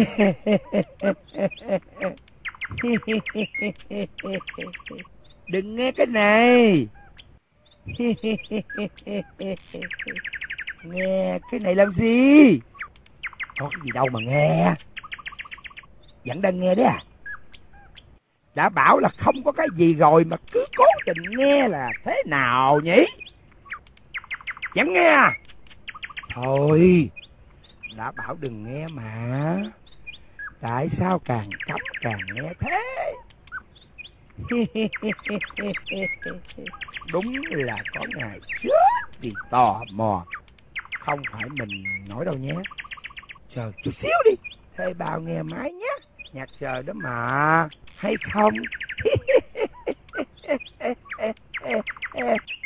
Đừng nghe cái này. Nghe cái này làm gì? Có cái gì đâu mà nghe. Vẫn đang nghe đấy à? Đã bảo là không có cái gì rồi mà cứ cố tình nghe là thế nào nhỉ? Vẫn nghe à? Thôi, đã bảo đừng nghe mà. Tại sao càng cấm càng nghe thế? Đúng là có ngày chết vì tò mò. Không phải mình nói đâu nhé. Chờ chút xíu đi. Thuê bao nghe máy nhé. Nhạc chờ đó mà. Hay không?